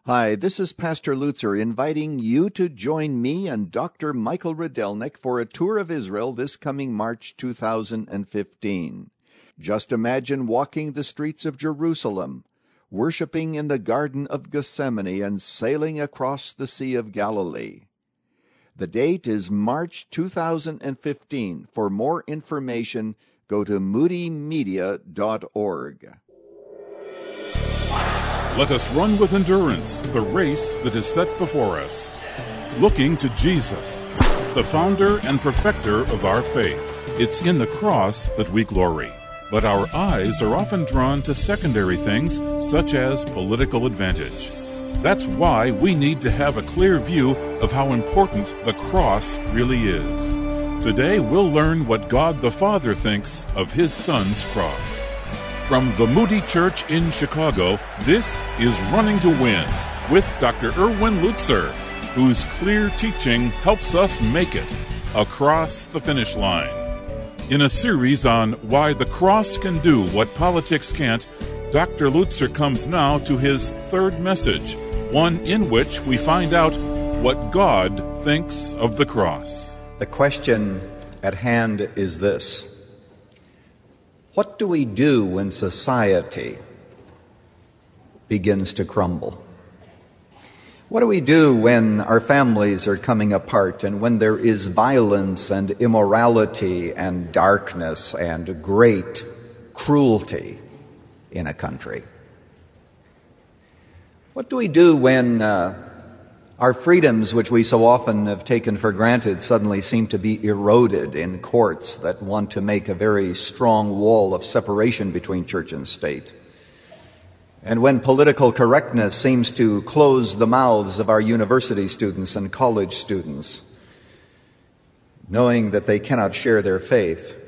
Hi, this is Pastor Lutzer inviting you to join me and Dr. Michael Rydelnik for a tour of Israel this coming March 2015. Just imagine walking the streets of Jerusalem, worshiping in the Garden of Gethsemane, and sailing across the Sea of Galilee. The date is March 2015. For more information, go to moodymedia.org. Let us run with endurance the race that is set before us, looking to Jesus, the founder and perfecter of our faith. It's in the cross that we glory. But our eyes are often drawn to secondary things, such as political advantage. That's why we need to have a clear view of how important the cross really is. Today we'll learn what God the Father thinks of His Son's cross. From the Moody Church in Chicago, this is Running to Win with Dr. Erwin Lutzer, whose clear teaching helps us make it across the finish line. In a series on why the cross can do what politics can't, Dr. Lutzer comes now to his third message, one in which we find out what God thinks of the cross. The question at hand is this: what do we do when society begins to crumble? What do we do when our families are coming apart and when there is violence and immorality and darkness and great cruelty in a country? What do we do when our freedoms, which we so often have taken for granted, suddenly seem to be eroded in courts that want to make a very strong wall of separation between church and state? And when political correctness seems to close the mouths of our university students and college students, knowing that they cannot share their faith,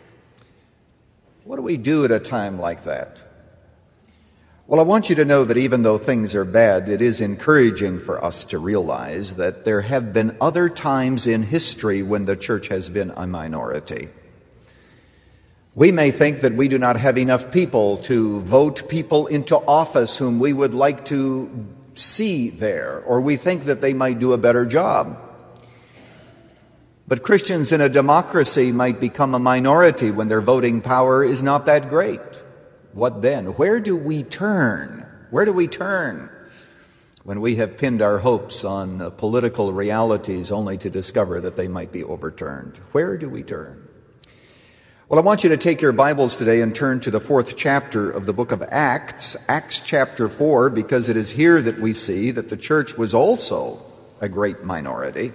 what do we do at a time like that? Well, I want you to know that even though things are bad, it is encouraging for us to realize that there have been other times in history when the church has been a minority. We may think that we do not have enough people to vote people into office whom we would like to see there, or we think that they might do a better job. But Christians in a democracy might become a minority when their voting power is not that great. What then? Where do we turn? Where do we turn when we have pinned our hopes on political realities only to discover that they might be overturned? Where do we turn? Well, I want you to take your Bibles today and turn to the 4th chapter of the book of Acts, Acts chapter 4, because it is here that we see that the church was also a great minority.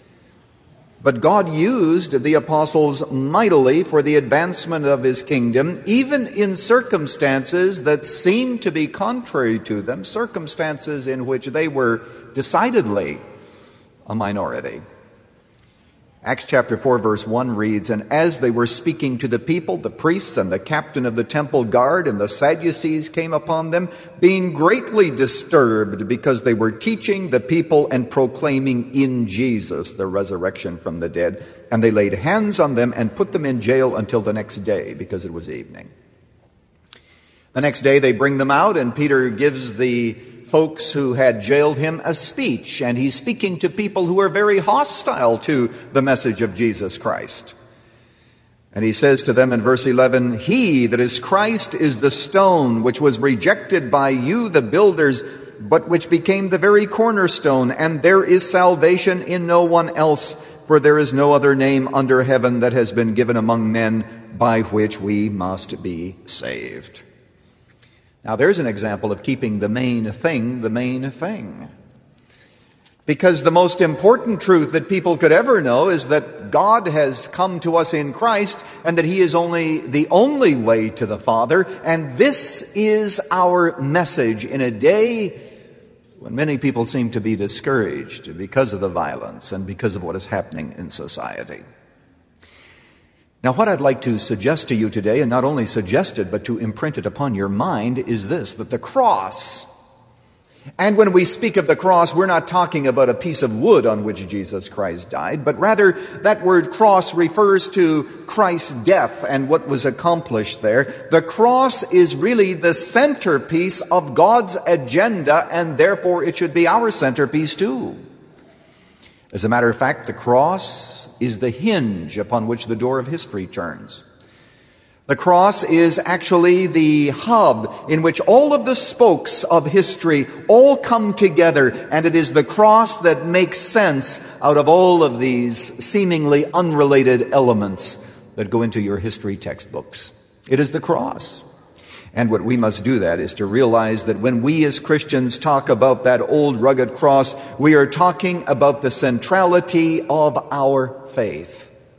But God used the apostles mightily for the advancement of His kingdom, even in circumstances that seemed to be contrary to them, circumstances in which they were decidedly a minority. Acts chapter 4 verse 1 reads, "And as they were speaking to the people, the priests and the captain of the temple guard and the Sadducees came upon them, being greatly disturbed because they were teaching the people and proclaiming in Jesus the resurrection from the dead. And they laid hands on them and put them in jail until the next day, because it was evening." The next day they bring them out, and Peter gives the folks who had jailed him a speech, and he's speaking to people who are very hostile to the message of Jesus Christ. And he says to them in verse 11, "He, that is Christ, is the stone which was rejected by you, the builders, but which became the very cornerstone. And there is salvation in no one else, for there is no other name under heaven that has been given among men by which we must be saved." Now, there's an example of keeping the main thing the main thing. Because the most important truth that people could ever know is that God has come to us in Christ, and that He is the only way to the Father. And this is our message in a day when many people seem to be discouraged because of the violence and because of what is happening in society. Now, what I'd like to suggest to you today, and not only suggest it, but to imprint it upon your mind, is this: that the cross And when we speak of the cross, we're not talking about a piece of wood on which Jesus Christ died, but rather that word cross refers to Christ's death and what was accomplished there. The cross is really the centerpiece of God's agenda, and therefore it should be our centerpiece too. As a matter of fact, the cross is the hinge upon which the door of history turns. The cross is actually the hub in which all of the spokes of history all come together, and it is the cross that makes sense out of all of these seemingly unrelated elements that go into your history textbooks. It is the cross. And what we must do that is to realize that when we as Christians talk about that old rugged cross, we are talking about the centrality of our faith.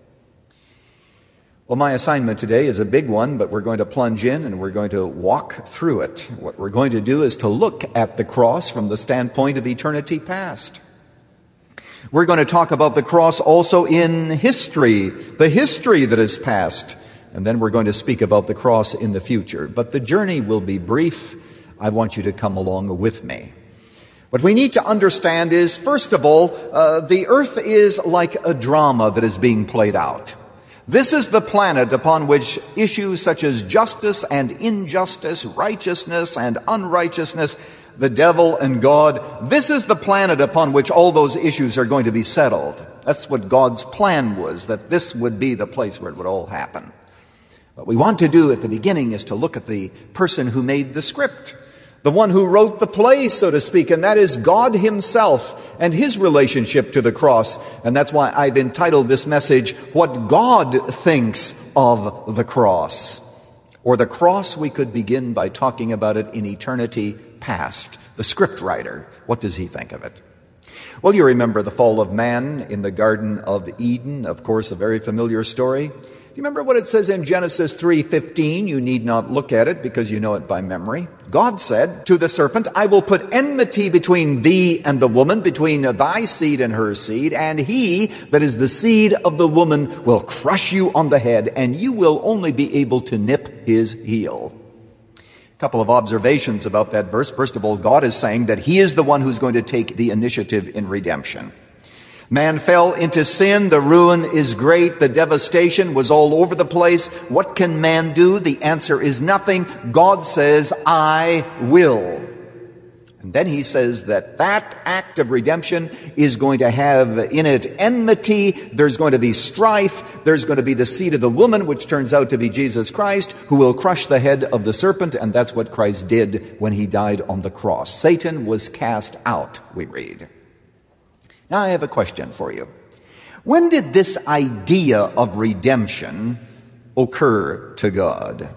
Well, my assignment today is a big one, but we're going to plunge in and we're going to walk through it. What we're going to do is to look at the cross from the standpoint of eternity past. We're going to talk about the cross also in history, the history that is past. And then we're going to speak about the cross in the future. But the journey will be brief. I want you to come along with me. What we need to understand is, first of all, the earth is like a drama that is being played out. This is the planet upon which issues such as justice and injustice, righteousness and unrighteousness, the devil and God, this is the planet upon which all those issues are going to be settled. That's what God's plan was, that this would be the place where it would all happen. What we want to do at the beginning is to look at the person who made the script, the one who wrote the play, so to speak, and that is God himself and his relationship to the cross. And that's why I've entitled this message, What God Thinks of the Cross. Or the cross, we could begin by talking about it in eternity past. The script writer, what does he think of it? Well, you remember the fall of man in the Garden of Eden, of course, a very familiar story. Do you remember what it says in Genesis 3:15? You need not look at it because you know it by memory. God said to the serpent, I will put enmity between thee and the woman, between thy seed and her seed, and he, that is the seed of the woman, will crush you on the head, and you will only be able to nip his heel. A couple of observations about that verse. First of all, God is saying that he is the one who's going to take the initiative in redemption. Man fell into sin. The ruin is great. The devastation was all over the place. What can man do? The answer is nothing. God says, I will. And then he says that act of redemption is going to have in it enmity. There's going to be strife. There's going to be the seed of the woman, which turns out to be Jesus Christ, who will crush the head of the serpent. And that's what Christ did when he died on the cross. Satan was cast out, we read. Now I have a question for you. When did this idea of redemption occur to God?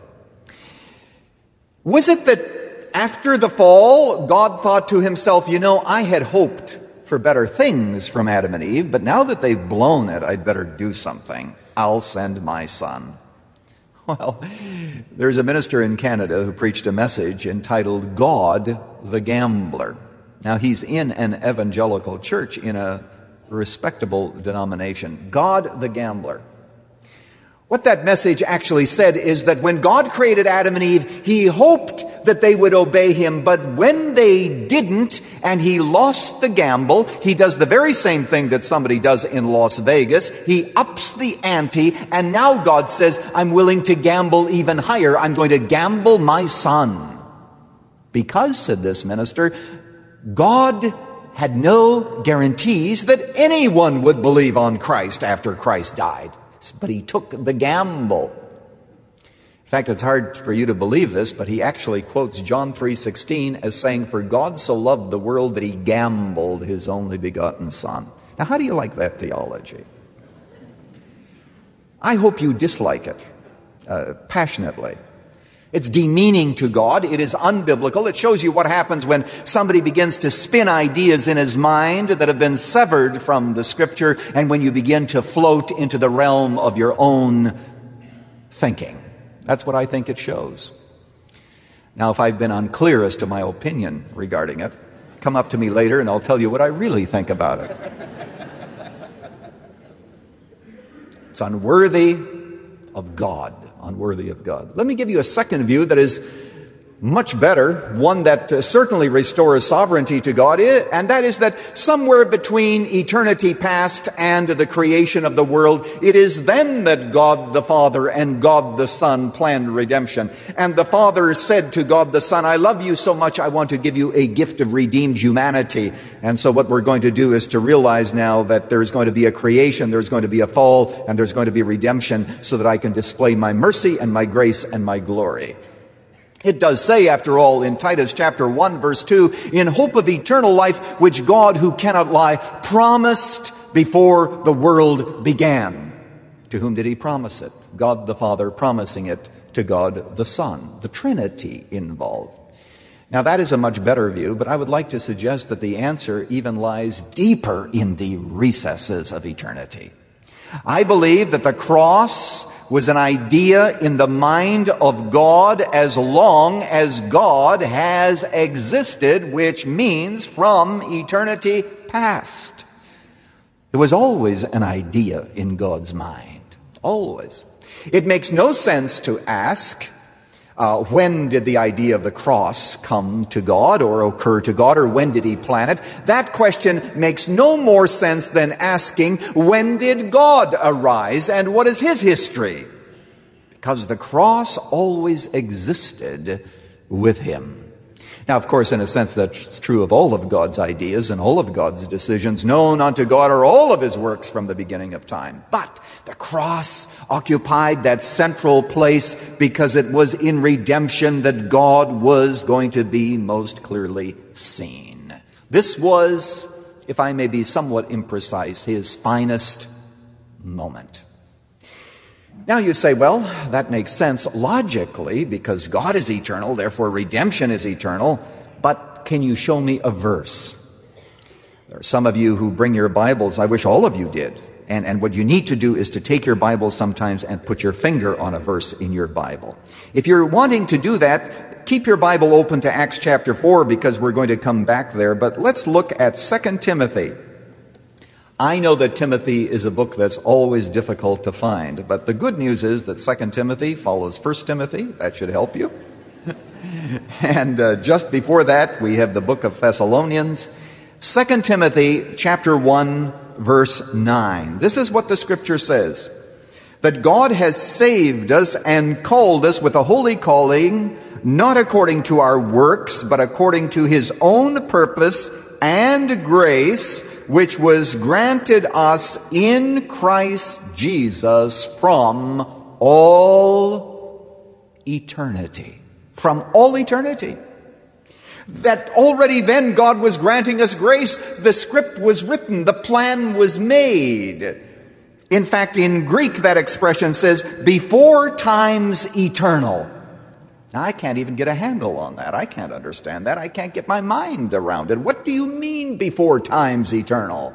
Was it that after the fall, God thought to himself, I had hoped for better things from Adam and Eve, but now that they've blown it, I'd better do something. I'll send my son. Well, there's a minister in Canada who preached a message entitled God the Gambler. Now, he's in an evangelical church in a respectable denomination. God the Gambler. What that message actually said is that when God created Adam and Eve, he hoped that they would obey him. But when they didn't and he lost the gamble, he does the very same thing that somebody does in Las Vegas. He ups the ante, and now God says, I'm willing to gamble even higher. I'm going to gamble my son. Because, said this minister, God had no guarantees that anyone would believe on Christ after Christ died. But he took the gamble. In fact, it's hard for you to believe this, but he actually quotes John 3:16 as saying, For God so loved the world that he gambled his only begotten son. Now, how do you like that theology? I hope you dislike it passionately. It's demeaning to God. It is unbiblical. It shows you what happens when somebody begins to spin ideas in his mind that have been severed from the Scripture, and when you begin to float into the realm of your own thinking. That's what I think it shows. Now, if I've been unclear as to my opinion regarding it, come up to me later and I'll tell you what I really think about it. It's unworthy of God. Unworthy of God. Let me give you a second view that is much better, one that certainly restores sovereignty to God, and that is that somewhere between eternity past and the creation of the world, it is then that God the Father and God the Son planned redemption. And the Father said to God the Son, I love you so much, I want to give you a gift of redeemed humanity. And so what we're going to do is to realize now that there's going to be a creation, there's going to be a fall, and there's going to be redemption so that I can display my mercy and my grace and my glory. It does say, after all, in Titus chapter 1, verse 2, in hope of eternal life, which God, who cannot lie, promised before the world began. To whom did he promise it? God the Father promising it to God the Son. The Trinity involved. Now that is a much better view, but I would like to suggest that the answer even lies deeper in the recesses of eternity. I believe that the cross was an idea in the mind of God as long as God has existed, which means from eternity past. It was always an idea in God's mind. Always. It makes no sense to ask, when did the idea of the cross come to God or occur to God, or when did he plan it? That question makes no more sense than asking, when did God arise and what is his history? Because the cross always existed with him. Now, of course, in a sense, that's true of all of God's ideas and all of God's decisions. Known unto God are all of his works from the beginning of time. But the cross occupied that central place because it was in redemption that God was going to be most clearly seen. This was, if I may be somewhat imprecise, his finest moment. Now you say, well, that makes sense logically because God is eternal, therefore redemption is eternal. But can you show me a verse? There are some of you who bring your Bibles. I wish all of you did. And what you need to do is to take your Bible sometimes and put your finger on a verse in your Bible. If you're wanting to do that, keep your Bible open to Acts chapter 4 because we're going to come back there. But let's look at 2 Timothy. I know that Timothy is a book that's always difficult to find, but the good news is that 2 Timothy follows 1 Timothy. That should help you. And just before that, we have the book of Thessalonians. 2 Timothy chapter 1, verse 9. This is what the scripture says. That God has saved us and called us with a holy calling, not according to our works, but according to his own purpose and grace, which was granted us in Christ Jesus from all eternity. From all eternity. That already then God was granting us grace. The script was written. The plan was made. In fact, in Greek, that expression says, before times eternal. Now, I can't even get a handle on that. I can't understand that. I can't get my mind around it. What do you mean before times eternal?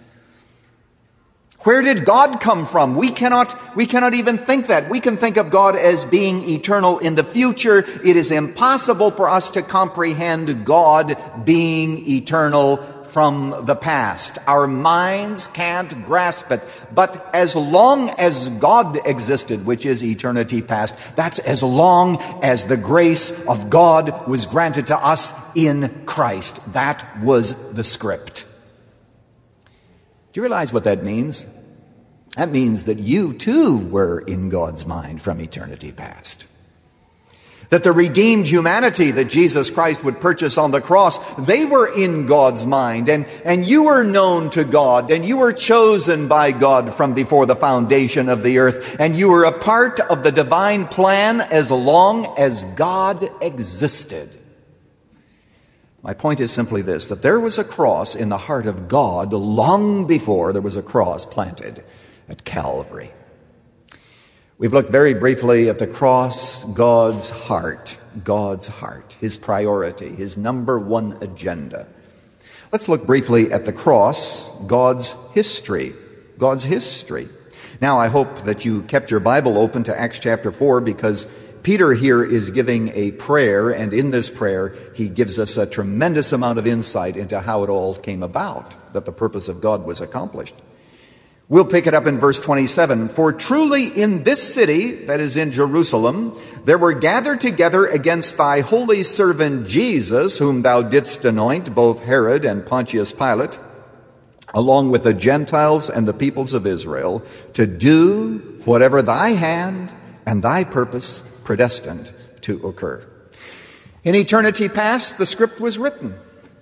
Where did God come from? We cannot even think that. We can think of God as being eternal in the future. It is impossible for us to comprehend God being eternal from the past. Our minds can't grasp it. But as long as God existed, which is eternity past, that's as long as the grace of God was granted to us in Christ. That was the script. Do you realize what that means? That means that you too were in God's mind from eternity past. That the redeemed humanity that Jesus Christ would purchase on the cross, they were in God's mind. And you were known to God, and you were chosen by God from before the foundation of the earth. And you were a part of the divine plan as long as God existed. My point is simply this, that there was a cross in the heart of God long before there was a cross planted at Calvary. We've looked very briefly at the cross, God's heart, his priority, his number one agenda. Let's look briefly at the cross, God's history. Now, I hope that you kept your Bible open to Acts chapter 4 because Peter here is giving a prayer, and in this prayer, he gives us a tremendous amount of insight into how it all came about, that the purpose of God was accomplished. We'll pick it up in verse 27. For truly in this city, that is in Jerusalem, there were gathered together against thy holy servant Jesus, whom thou didst anoint, both Herod and Pontius Pilate, along with the Gentiles and the peoples of Israel, to do whatever thy hand and thy purpose predestined to occur. In eternity past, the script was written.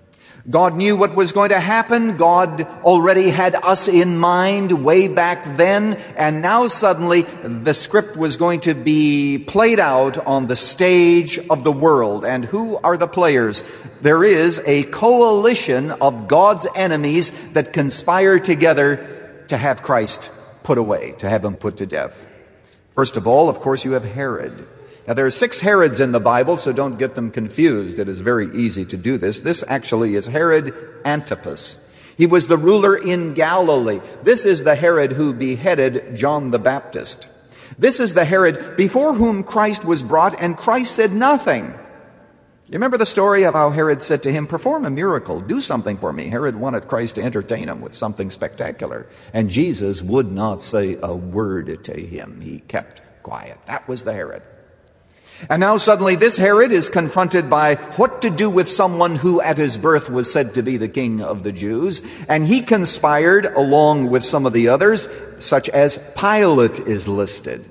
God knew what was going to happen. God already had us in mind way back then. And now suddenly the script was going to be played out on the stage of the world. And who are the players? There is a coalition of God's enemies that conspire together to have Christ put away, to have him put to death. First of all, of course, you have Herod. Now, there are 6 Herods in the Bible, so don't get them confused. It is very easy to do this. This actually is Herod Antipas. He was the ruler in Galilee. This is the Herod who beheaded John the Baptist. This is the Herod before whom Christ was brought, and Christ said nothing. You remember the story of how Herod said to him, perform a miracle, do something for me. Herod wanted Christ to entertain him with something spectacular, and Jesus would not say a word to him. He kept quiet. That was the Herod. And now suddenly this Herod is confronted by what to do with someone who at his birth was said to be the king of the Jews. And he conspired along with some of the others, such as Pilate is listed.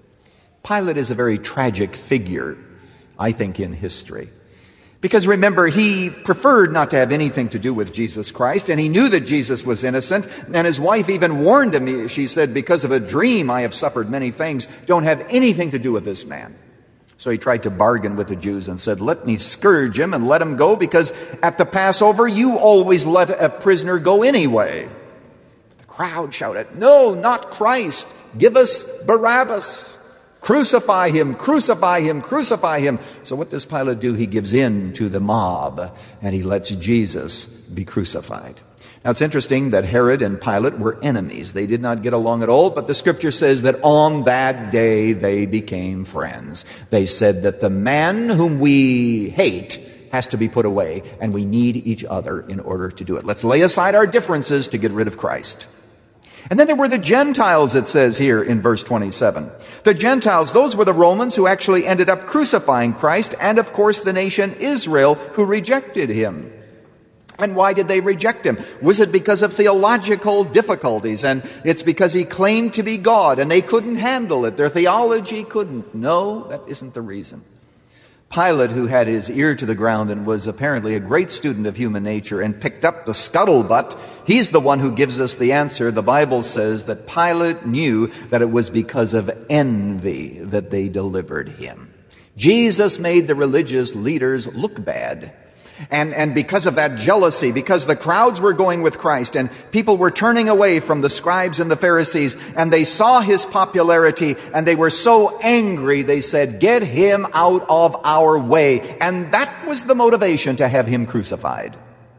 Pilate is a very tragic figure, I think, in history. Because remember, he preferred not to have anything to do with Jesus Christ, and he knew that Jesus was innocent, and his wife even warned him. She said, because of a dream I have suffered many things, don't have anything to do with this man. So he tried to bargain with the Jews and said, let me scourge him and let him go, because at the Passover you always let a prisoner go anyway. The crowd shouted, no, not Christ. Give us Barabbas. Crucify him, crucify him, crucify him. So what does Pilate do? He gives in to the mob and he lets Jesus be crucified. Now, it's interesting that Herod and Pilate were enemies. They did not get along at all, but the scripture says that on that day they became friends. They said that the man whom we hate has to be put away, and we need each other in order to do it. Let's lay aside our differences to get rid of Christ. And then there were the Gentiles, it says here in verse 27. The Gentiles, those were the Romans who actually ended up crucifying Christ, and of course the nation Israel who rejected him. And why did they reject him? Was it because of theological difficulties? And it's because he claimed to be God and they couldn't handle it. Their theology couldn't. No, that isn't the reason. Pilate, who had his ear to the ground and was apparently a great student of human nature and picked up the scuttlebutt, he's the one who gives us the answer. The Bible says that Pilate knew that it was because of envy that they delivered him. Jesus made the religious leaders look bad. And because of that jealousy, because the crowds were going with Christ and people were turning away from the scribes and the Pharisees, and they saw his popularity and they were so angry, they said, get him out of our way. And that was the motivation to have him crucified.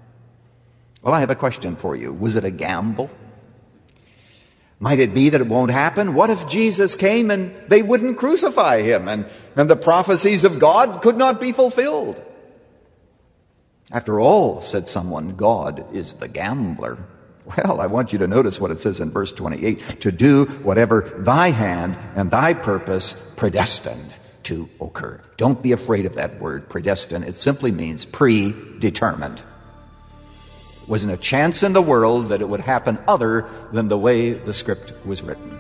Well, I have a question for you. Was it a gamble? Might it be that it won't happen? What if Jesus came and they wouldn't crucify him and the prophecies of God could not be fulfilled? After all, said someone, God is the gambler. Well, I want you to notice what it says in verse 28, to do whatever thy hand and thy purpose predestined to occur. Don't be afraid of that word, predestined. It simply means predetermined. It wasn't a chance in the world that it would happen other than the way the script was written.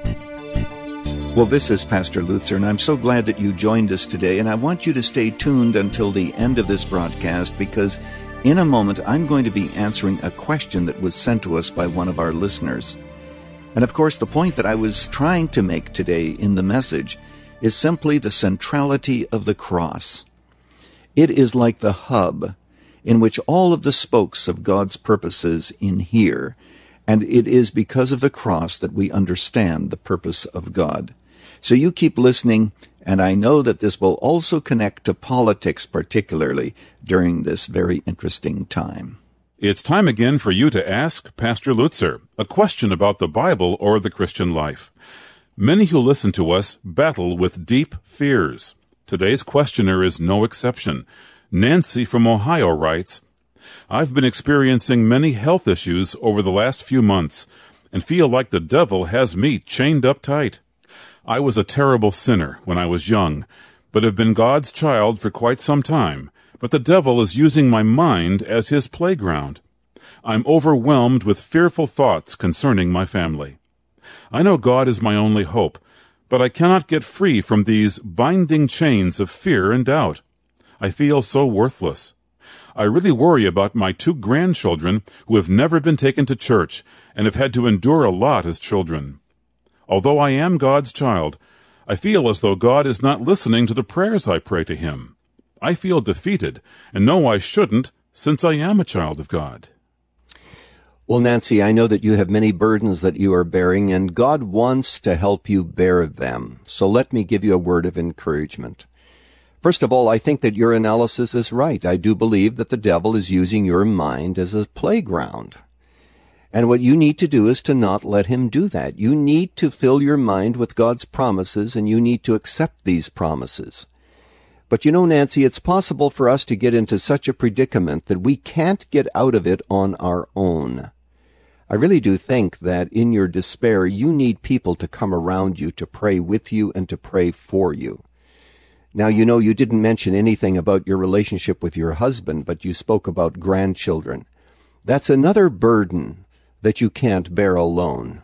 Well, this is Pastor Lutzer, and I'm so glad that you joined us today, and I want you to stay tuned until the end of this broadcast, because in a moment I'm going to be answering a question that was sent to us by one of our listeners. And of course, the point that I was trying to make today in the message is simply the centrality of the cross. It is like the hub in which all of the spokes of God's purposes inhere, and it is because of the cross that we understand the purpose of God. So you keep listening, and I know that this will also connect to politics, particularly during this very interesting time. It's time again for you to ask Pastor Lutzer a question about the Bible or the Christian life. Many who listen to us battle with deep fears. Today's questioner is no exception. Nancy from Ohio writes, I've been experiencing many health issues over the last few months, and feel like the devil has me chained up tight. I was a terrible sinner when I was young, but have been God's child for quite some time. But the devil is using my mind as his playground. I'm overwhelmed with fearful thoughts concerning my family. I know God is my only hope, but I cannot get free from these binding chains of fear and doubt. I feel so worthless. I really worry about my 2 grandchildren who have never been taken to church and have had to endure a lot as children. Although I am God's child, I feel as though God is not listening to the prayers I pray to Him. I feel defeated and know I shouldn't, since I am a child of God. Well, Nancy, I know that you have many burdens that you are bearing, and God wants to help you bear them. So let me give you a word of encouragement. First of all, I think that your analysis is right. I do believe that the devil is using your mind as a playground. And what you need to do is to not let him do that. You need to fill your mind with God's promises, and you need to accept these promises. But you know, Nancy, it's possible for us to get into such a predicament that we can't get out of it on our own. I really do think that in your despair, you need people to come around you to pray with you and to pray for you. Now, you know, you didn't mention anything about your relationship with your husband, but you spoke about grandchildren. That's another burden that you can't bear alone.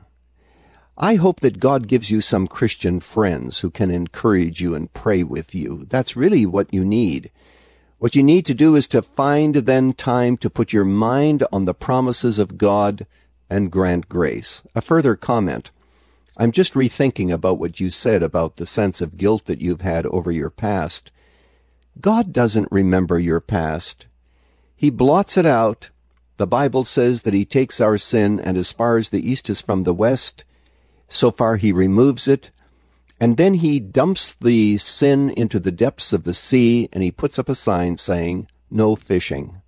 I hope that God gives you some Christian friends who can encourage you and pray with you. That's really what you need. What you need to do is to find then time to put your mind on the promises of God and grant grace. A further comment. I'm just rethinking about what you said about the sense of guilt that you've had over your past. God doesn't remember your past. He blots it out. The Bible says that He takes our sin, and as far as the east is from the west, so far He removes it. And then He dumps the sin into the depths of the sea, and He puts up a sign saying, "No fishing."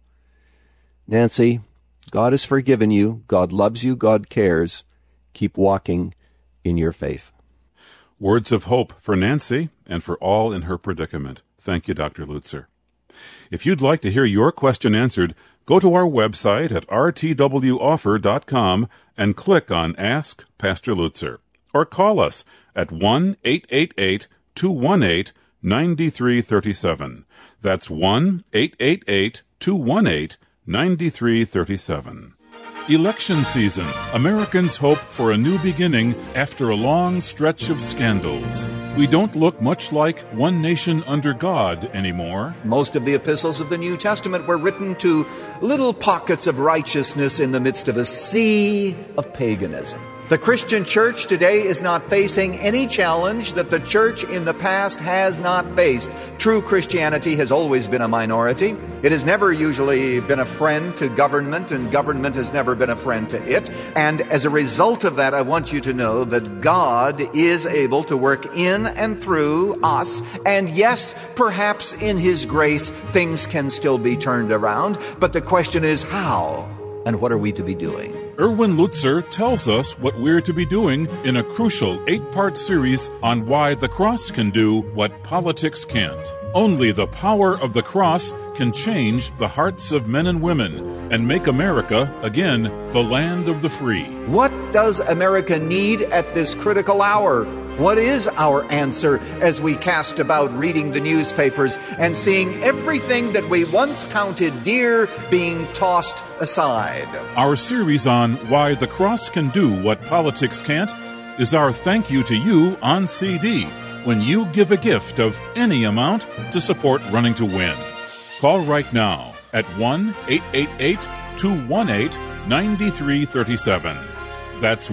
Nancy, God has forgiven you. God loves you. God cares. Keep walking in your faith. Words of hope for Nancy and for all in her predicament. Thank you, Dr. Lutzer. If you'd like to hear your question answered, go to our website at rtwoffer.com and click on Ask Pastor Lutzer. Or call us at 1-888-218-9337. That's 1-888-218-9337. Election season. Americans hope for a new beginning after a long stretch of scandals. We don't look much like one nation under God anymore. Most of the epistles of the New Testament were written to little pockets of righteousness in the midst of a sea of paganism. The Christian church today is not facing any challenge that the church in the past has not faced. True Christianity has always been a minority. It has never usually been a friend to government, and government has never been a friend to it. And as a result of that, I want you to know that God is able to work in and through us. And yes, perhaps in His grace, things can still be turned around. But the question is how, and what are we to be doing? Erwin Lutzer tells us what we're to be doing in a crucial 8-part series on why the cross can do what politics can't. Only the power of the cross can change the hearts of men and women and make America, again, the land of the free. What does America need at this critical hour? What is our answer as we cast about reading the newspapers and seeing everything that we once counted dear being tossed aside? Our series on why the cross can do what politics can't is our thank you to you on CD when you give a gift of any amount to support Running to Win. Call right now at 1-888-218-9337. That's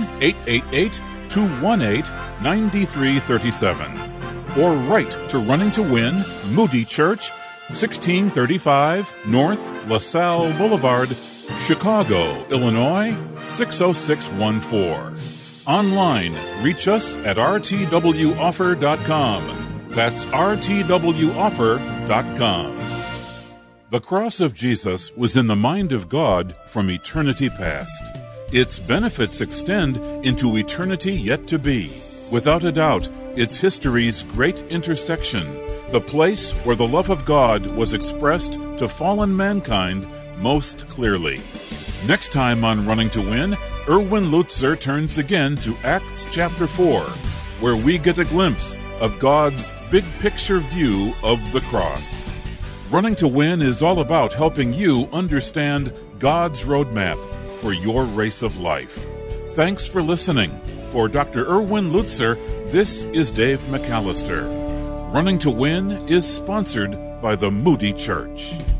1-888-218-9337. Or write to Running to Win, Moody Church, 1635 North LaSalle Boulevard, Chicago, Illinois, 60614. Online, reach us at rtwoffer.com. That's rtwoffer.com. The cross of Jesus was in the mind of God from eternity past. Its benefits extend into eternity yet to be. Without a doubt, it's history's great intersection, the place where the love of God was expressed to fallen mankind most clearly. Next time on Running to Win, Erwin Lutzer turns again to Acts chapter 4, where we get a glimpse of God's big picture view of the cross. Running to Win is all about helping you understand God's roadmap for your race of life. Thanks for listening. For Dr. Erwin Lutzer, this is Dave McAllister. Running to Win is sponsored by the Moody Church.